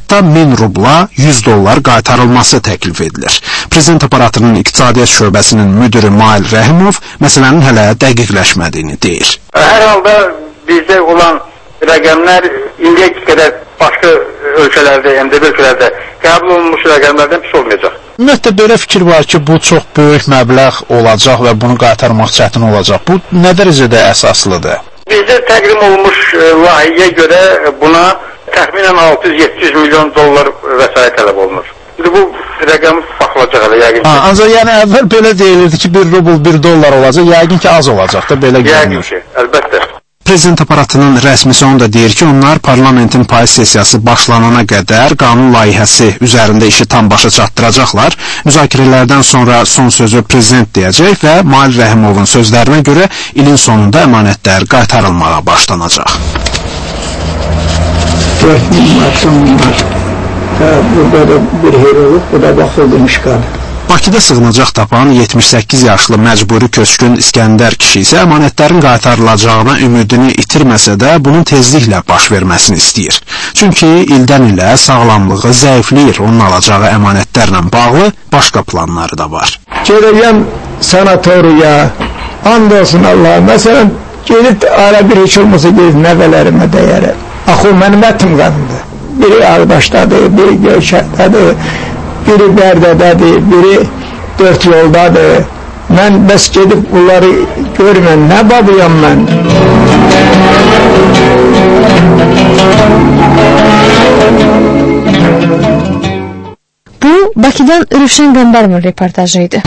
Hətta 1000 rubla 100 dollar qaytarılması təklif edilir. Prezident aparatının iqtisadiyyat şöbəsinin müdürü Mail Rəhimov məsələnin hələ dəqiqləşmədiyini deyir. Hər halda bizdə olan rəqəmlər indiyə qədər başqa ölkələrdə, MDB ölkələrdə qəbul olunmuş rəqəmlərdən pis olmayacaq. Ümumiyyətlə belə fikir var ki, bu çox böyük məbləğ olacaq və bunu qaytarmaq çətin olacaq. Bu nə dərəcədə əsaslıdır? Bizdə təqdim olunmuş layihəyə görə buna təxminən 600-700 milyon dollar vəsait tələb olunur. İndi bu rəqəm baxılacaq hələ yəqin ki. Ancaq yəni əvvəl belə deyilirdi ki, 1 rubl 1 dollar olacaq, yəqin ki az olacaq da belə görünür. Yəqin ki, əlbəttə. Prezident aparatının rəsmisi onu da deyir ki, onlar parlamentin payız sessiyası başlanana qədər qanun layihəsi üzərində işi tam başa çatdıracaqlar. Müzakirələrdən sonra son sözü prezident deyəcək və Mail Rəhimovun sözlərinə görə ilin sonunda əmanətlər qaytarılmağa başlanacaq. 4000 maksimum var. Burada da bir herolog, bu da baxıldı işgal. Bakıda sığınacaq tapan 78 yaşlı məcburi köçkün İskəndər kişi isə əmanətlərin qaytarılacağına ümidini itirməsə də bunun tezliklə baş verməsini istəyir. Çünki ildən ilə sağlamlığı zəifləyir, onun alacağı əmanətlərlə bağlı başqa planları da var. Gedəyəm sanatoriya, and olsun Allah, məsələn, gedib ara bir heç olmasa gedib nəvələrimə dəyərəm. Axı, mənim ətim qanımdır. Biri Ağdaşdadır, biri Göyşəkdədir. Biri Bərdədədir, biri 4 yoldadır. Mən bəs gedib bunları görmən, nə babıyam mən? Bu, Bakıdan Rüşən Qəmbərmin reportajıydı.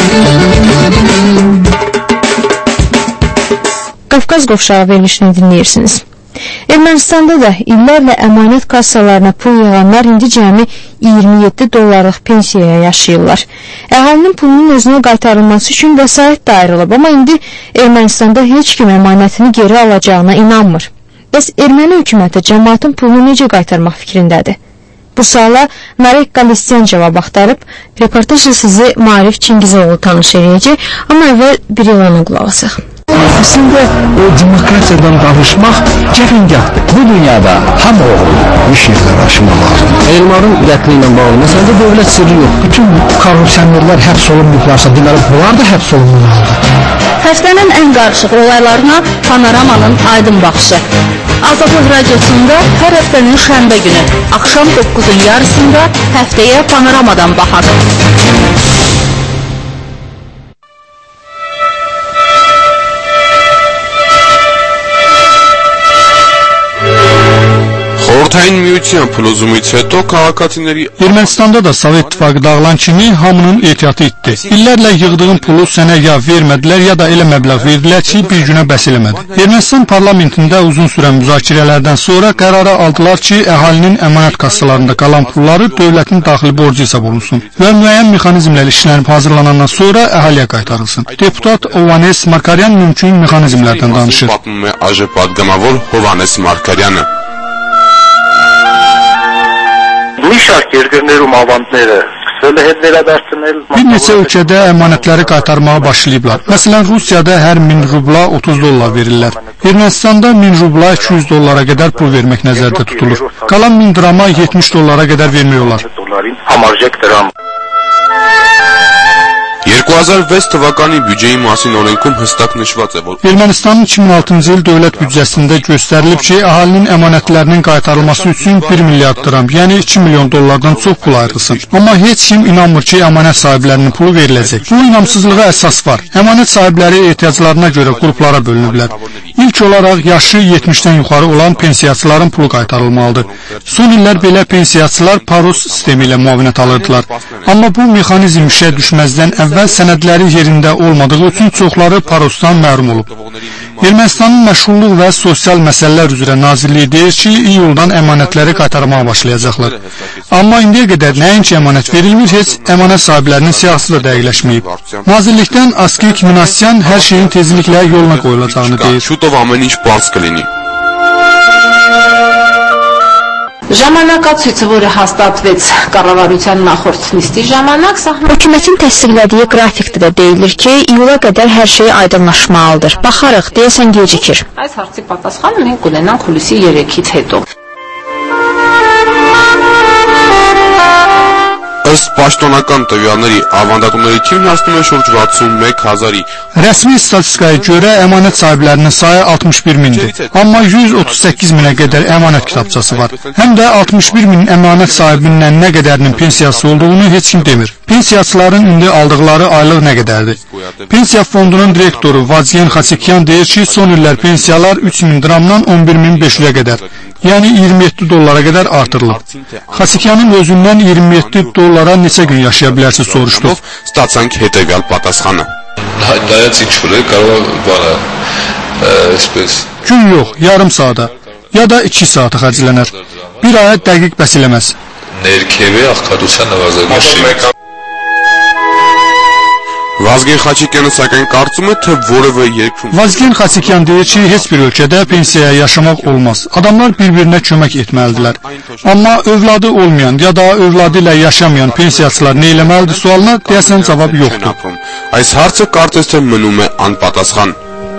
Qafqaz qovşağı verilişini dinləyirsiniz. Ermənistanda da illərlə əmanət kassalarına pul yığanlar indi cəmi 27 dollarlıq pensiyaya yaşayırlar. Əhalinin pulunun özünə qaytarılması üçün vəsait də ayrılıb, amma indi Ermənistanda heç kim əmanətini geri alacağına inanmır. Bəs erməni hökuməti cəmaatın pulunu necə qaytarmaq fikrindədir? Bu suala Narek Qalistyan cavab axtarıb, reportajla sizi Marif Çingizoğlu tanış edəcək, amma əvvəl bir ilana qulaq asaq. Aslında demokrasiyadan danışmaq cəfəngahdır. Bu dünyada hamı oğlu bir şeylər aşmaq lazımdır. Elmarın qətli ilə bağlı məsələdə dövlət sirri yox. Bütün korrupsionerlər həbs olunmuşlarsa, deməli bunlar da həbs olunmalıdır. Həftənin ən qarışıq olaylarına Panoramanın aydın baxışı. Azadlıq radiosunda hər həftənin şənbə günü, axşam 9-un yarısında həftəyə Panoramadan baxaq. Խորհրդային միության փլուզումից հետո քաղաքացիների Ermənistanda da Sovet İttifaqı dağılan kimi hamının ehtiyatı itdi. İllərlə yığdığın pulu sənə ya vermədilər, ya da elə məbləğ verdilər ki, bir günə bəs eləmədi. Ermənistan parlamentində uzun sürən müzakirələrdən sonra qərara aldılar ki, əhalinin əmanət kassalarında qalan pulları dövlətin daxili borcu hesab olunsun və müəyyən mexanizmlər işlənib hazırlanandan sonra əhaliyə qaytarılsın. Deputat Hovannes Markaryan mümkün mexanizmlərdən danışır. AԺ պատգամավոր Հովհաննես Մարգարյանը Bu şart yergənlərim avantları Bir neçə ölkədə əmanətləri qaytarmağa başlayıblar. Məsələn, Rusiyada hər 1000 rubla 30 dollar verirlər. Ermənistanda 1000 rubla 200 dollara qədər pul vermək nəzərdə tutulur. Qalan 1000 drama 70 dollara qədər vermək olar. 2006 թվականի büdcəyi մասին օրենքում հստակ նշված է, որ Ermənistanın 2006-cı il dövlət büdcəsində göstərilib ki, əhalinin əmanətlərinin qaytarılması üçün 1 milyard dram, yəni 2 milyon dollardan çox pul ayrılsın. Amma heç kim inanmır ki, əmanət sahiblərinin pulu veriləcək. Bu inamsızlığa əsas var. Əmanət sahibləri ehtiyaclarına görə qruplara bölünüblər. İlk olaraq yaşı 70-dən yuxarı olan pensiyaçıların pulu qaytarılmalıdır. Son illər belə pensiyaçılar paros sistemi ilə müavinət alırdılar. Amma bu mexanizm işə düşməzdən əvvəl sənədləri yerində olmadığı üçün çoxları parosdan məhrum olub. Ermənistanın məşğulluq və sosial məsələlər üzrə nazirliyi deyir ki, iyuldan əmanətləri qaytarmağa başlayacaqlar. Amma indiyə qədər nəinki əmanət verilmir, heç əmanət sahiblərinin siyahısı da dəqiqləşməyib. Nazirlikdən Askik Minasyan hər şeyin tezliklə yoluna qoyulacağını deyir. Ժամանակացույցը, որը հաստատվեց կառավարության նախորդ նիստի ժամանակ, Hökumətin təsdiqlədiyi qrafikdə də deyilir ki, iyula qədər hər şey aydınlaşmalıdır. Baxarıq, deyəsən gecikir. Այս հարցի պատասխանը մենք կունենանք հուլիսի 3-ից հետո. Ըստ պաշտոնական տվյալների, ավանդատուների թիվն հասնում է շուրջ 61,000-ի։ Rəsmi statistikaya görə əmanət sahiblərinin sayı 61 mindir. Amma 138 minə qədər əmanət kitabçası var. Həm də 61 min əmanət sahibinin nə qədərinin pensiyası olduğunu heç kim demir. Pensiyaçıların indi aldıqları aylıq nə qədərdir? Pensiya fondunun direktoru Vazgen Xasikyan deyir ki, son illər pensiyalar 3000 dramdan 11500-ə qədər, yəni 27 dollara qədər artırılıb. Xasikyanın özündən 27 dollara neçə gün yaşaya bilərsiniz soruşdu. Ստացանք հետևյալ պատասխանը։ Gün yox, yarım saata ya da 2 saata xərclənər. Bir aya dəqiq bəs eləməz. Vazgen Xaçikյանը sակայն կարծում է, թե որևէ երկրում Vazgen Xasikyan deyir ki, heç bir ölkədə pensiyaya yaşamaq olmaz. Adamlar bir-birinə kömək etməlidirlər. Amma övladı olmayan ya da övladı ilə yaşamayan pensiyaçılar nə eləməlidir sualına deyəsən cavab yoxdur. Այս հարցը կարծես թե մնում է անպատասխան։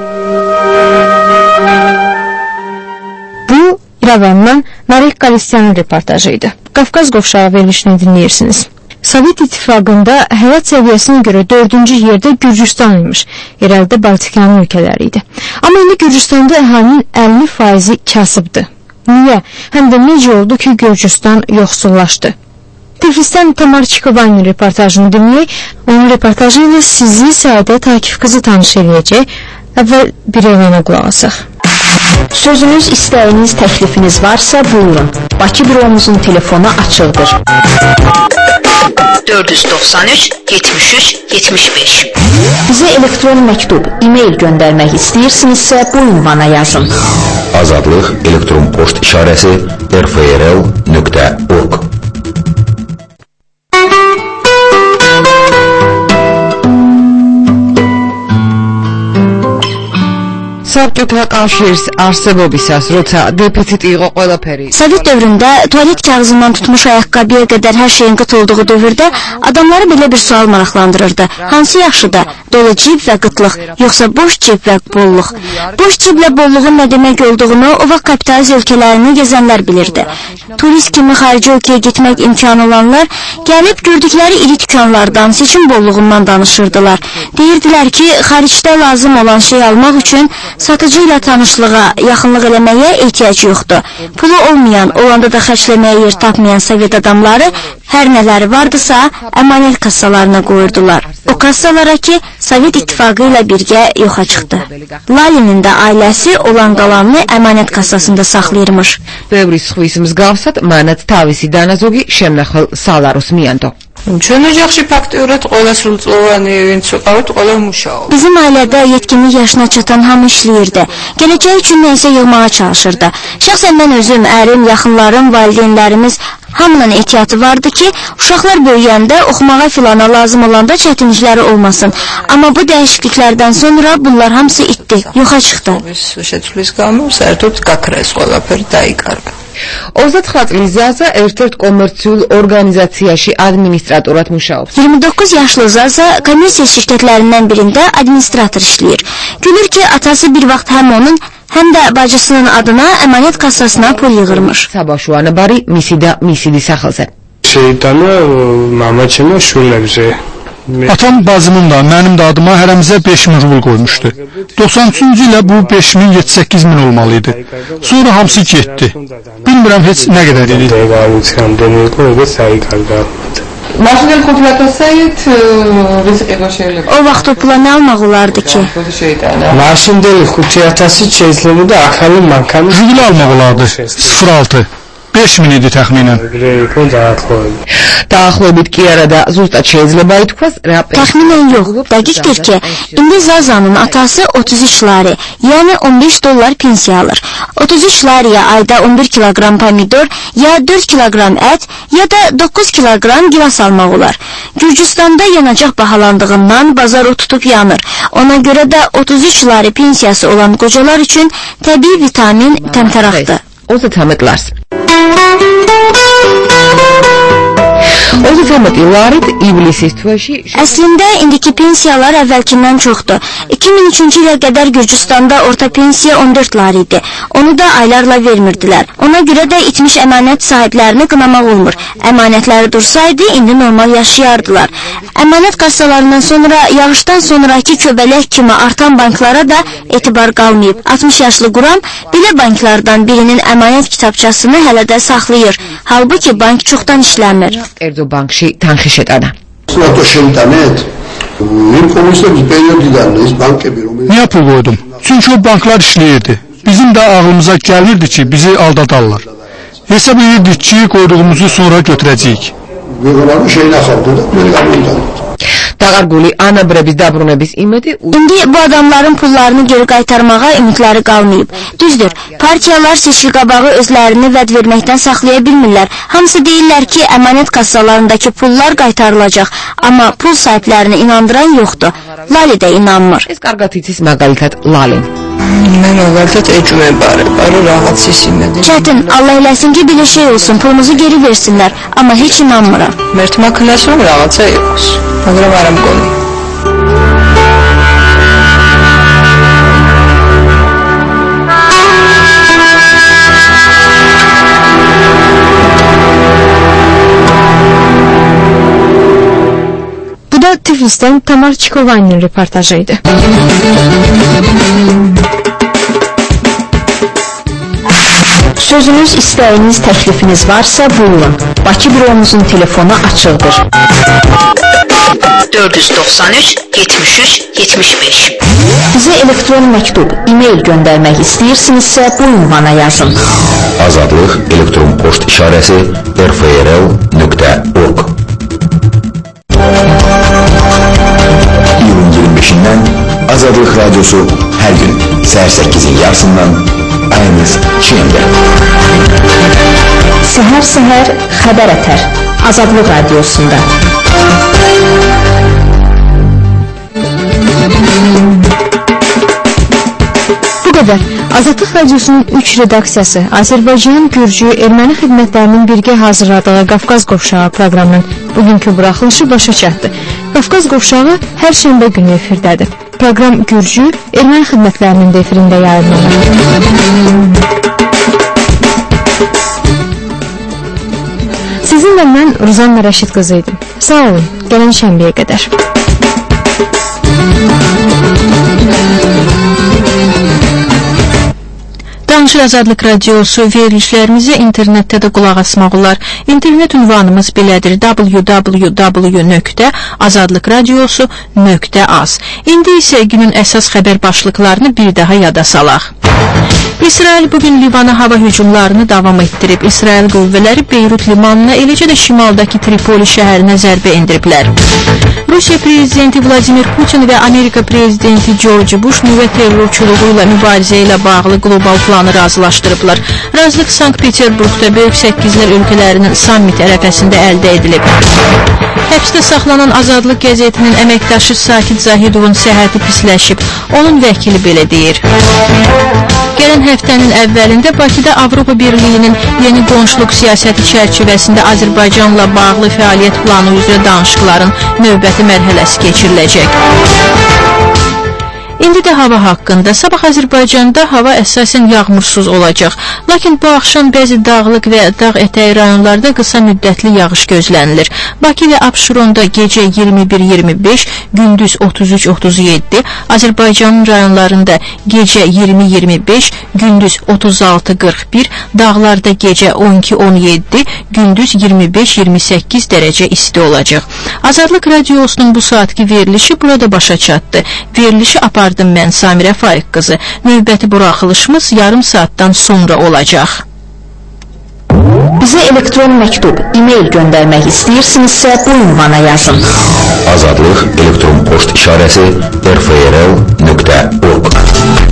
Bu İrəvandan Narek Qalisyanın reportajıydı. Qafqaz qovşağı verilişini dinləyirsiniz. Sovet İttifaqında həyat səviyyəsinə görə 4-cü yerdə Gürcüstan imiş. İrəlidə Baltikanın ölkələri idi. Amma indi Gürcüstanda əhalinin 50% kasıbdır. Niyə? Həm də necə oldu ki, Gürcüstan yoxsullaşdı? Tiflisdən Tamar Çikovanın reportajını dinləyək. Onun reportajı ilə sizi Səadət Akif qızı tanış eləyəcək. Əvvəl bir evənə qulaq asaq. Sözünüz, istəyiniz, təklifiniz varsa buyurun. Bakı büromuzun telefonu açıqdır. 493 73 75. Bizə elektron məktub, e-mail göndərmək istəyirsinizsə bu ünvana yazın. Azadlıq elektron post işarəsi rfrl.org. საბჭოთა კავშირის არსებობისას, როცა დეფიციტი იყო ყველაფერი. Sovet dövründə tualet kağızından tutmuş ayaqqabıya qədər hər şeyin qıt olduğu dövrdə adamları belə bir sual maraqlandırırdı. Hansı yaxşıdır? Dolu cib və qıtlıq, yoxsa boş cib və bolluq? Boş ciblə bolluğun nə demək olduğunu o vaxt kapitalist ölkələrini gezənlər bilirdi. Turist kimi xarici ölkəyə getmək imkanı olanlar gəlib gördükləri iri dükanlardan, seçim bolluğundan danışırdılar. Deyirdilər ki, xaricdə lazım olan şey almaq üçün satıcı ilə tanışlığa, yaxınlıq eləməyə ehtiyac yoxdur. Pulu olmayan, olanda da xərcləməyə yer tapmayan Sovet adamları hər nələri vardısa əmanət kassalarına qoyurdular. O kassalara ki, Sovet İttifaqı ilə birgə yoxa çıxdı. Lalinin də ailəsi olan qalanını əmanət kassasında saxlayırmış. Ბევრი სხვის მსგავსად, მანაც თავისი დანაზოგი შემნახელ სალაროს მიანდო. Ჩვენ ოჯახში ფაქტიურად ყველა სრულწლოვანი ვინც ვიყავით, ყველა მუშაობდა. Bizim ailədə yetkinlik yaşına çatan hamı işləyirdi. Gələcək üçün nəsə yığmağa çalışırdı. Şəxsən mən özüm, ərim, yaxınlarım, valideynlərimiz hamının ehtiyatı vardı ki, uşaqlar böyüyəndə oxumağa filana lazım olanda çətinlikləri olmasın. Amma bu dəyişikliklərdən sonra bunlar hamısı itdi, yoxa çıxdı. შეცვლის გამო საერთოდ გაქრეს ყველაფერი დაიკარგა. 29 წლის ზაზა ერთ-ერთ კომერციულ ორგანიზაციაში ადმინისტრატორად მუშაობს. 29 yaşlı Zaza kommersiya şirkətlərindən birində administrator işləyir. Gülür ki, atası bir vaxt həm onun, həm də bacısının adına əmanət kassasına pul yığırmış. საბავშვო ანაბარი მისი და მისიდის სახელზე. შეიტანა მამაჩემო შვილებზე. Atam, bacımın da, mənim də adıma hərəmizə 5000 rubl qoymuşdu. 93-cü ilə bu 5000 7-8 min olmalıydı. Sonra hamısı getdi. Bilmirəm heç nə qədər idi. O vaxt o pula nə almaq olardı ki? Maşindeli 5-1000 çeyizlərini də axalı mankanı Jiguli almaq olardı. 06. 5000 idi təxminən. Daxilობით ki ara da zustad შეიძლება ითქვას რა Təxminən yox, dəqiqdir ki, indi Zazanın atası 33 lari, yəni 15 dollar pensiya alır. 33 lariyə ayda 11 kilogram pomidor, ya 4 kilogram ət, ya da 9 kilogram gilas almaq olar. Gürcüstanda yanacaq bahalandığından bazar o tutub yanır. Ona görə də 33 lari pensiyası olan qocalar üçün təbii vitamin təmtəraqdır. 30 lars. 30 Mətəməti Larid İblisis tüvəşi... Əslində, indiki pensiyalar əvvəlkindən çoxdur. 2003-cü ilə qədər Gürcüstanda orta pensiya 14 lar idi. Onu da aylarla vermirdilər. Ona görə də itmiş əmanət sahiblərini qınamaq olmur. Əmanətləri dursaydı, indi normal yaşayardılar. Əmanət kassalarından sonra, yağışdan sonraki köbələk kimi artan banklara da etibar qalmayıb. 60 yaşlı Quram belə banklardan birinin əmanət kitabçasını hələ də saxlayır. Halbuki bank çoxdan işləmir. Erdo bankşi tanxiş edənə. Niyə pul qoydum? Çünki o banklar işləyirdi. Bizim də ağlımıza gəlirdi ki, bizi aldadarlar. Hesab edirdik ki, qoyduğumuzu sonra götürəcəyik. Dağarquli ana birə dabruna biz imedi. İndi bu adamların pullarını geri qaytarmağa ümidləri qalmayıb. Düzdür, partiyalar seçki qabağı özlərini vəd verməkdən saxlaya bilmirlər. Hamısı deyirlər ki, əmanət kassalarındakı pullar qaytarılacaq. Amma pul sahiblərini inandıran yoxdur. Lali də inanmır. Es qarqatitsis məqalitət Lalin. Mən əvvəldə ecməbari, rahat seçilmədi. Çətin, Allah eləsin ki, belə şey olsun, pulumuzu geri versinlər. Amma heç inanmıram. Mert makinəsinin rahatca yox. Məqrəm arəm qonu. Bu da Tiflis'ten Tamar Çikovani'nin reportajıydı. Sözünüz, istəyiniz, təklifiniz varsa buyurun. Bakı büromuzun telefonu açıqdır. 493 73 75. Bizə elektron məktub, e-mail göndərmək istəyirsinizsə bu ünvana yazın. Azadlıq elektron poçt işarəsi rfrl.org. İyulun 25-dən Azadlıq Radyosu hər gün səhər 8-in yarısından ayınız Çiyəndə. Səhər xəbər ətər Azadlıq Radyosunda. Bu qədər. Azadlıq Radyosunun 3 redaksiyası Azərbaycan, Gürcü, erməni xidmətlərinin birgə hazırladığı Qafqaz Qovşağı proqramının bugünkü buraxılışı başa çatdı. Qafqaz Qovşağı hər şənbə günü efirdədir. Proqram Gürcü, erməni xidmətlərinin də efirində yayınlanır. Sizinlə mən Ruzanna Rəşid qızı idim. Sağ olun, gələn şənbəyə qədər. Danışır Azadlıq Radyosu verilişlərimizə internetdə də qulaq asmaq olar. İnternet ünvanımız belədir: www.azadlıqradiosu.az. İndi isə günün əsas xəbər başlıqlarını bir daha yada salaq. İsrail bugün Livana hava hücumlarını davam etdirib. İsrail qüvvələri Beyrut limanına, eləcə də şimaldakı Tripoli şəhərinə zərbə endiriblər. Rusiya prezidenti Vladimir Putin və Amerika prezidenti George Bush nüvə terrorçuluğu ilə mübarizə ilə bağlı qlobal planı razılaşdırıblar. Razılıq Sankt-Peterburqda Böyük Səkizlər ölkələrinin sammiti ərəfəsində əldə edilib. Həbsdə saxlanan Azadlıq qəzetinin əməkdaşı Sakit Zahidovun səhhəti pisləşib. Onun vəkili belə deyir. Gələn həftənin əvvəlində Bakıda Avropa Birliyinin yeni qonşuluq siyasəti çərçivəsində Azərbaycanla bağlı fəaliyyət planı üzrə danışıqların növbəti mərhələsi keçiriləcək. İndi də hava haqqında. Sabah Azərbaycanda hava əsasən yağmursuz olacaq. Lakin bu axşam bəzi dağlıq və dağ ətəyi rayonlarda qısa müddətli yağış gözlənilir. Bakı və Abşeronda gecə 21-25, gündüz 33-37, Azərbaycanın rayonlarında gecə 20-25, gündüz 36-41, dağlarda gecə 12-17, gündüz 25-28 dərəcə isti olacaq. Azadlıq Radiosunun bu saatki verilişi burada başa çatdı. Verilişi apardım mən Samirə Faiq qızı. Növbəti buraxılışımız yarım saatdan sonra olacaq. Bizə elektron məktub, e-mail göndərmək istəyirsinizsə bu ünvana yazın. Azadlıq elektron poçt işarəsi rfrl.org.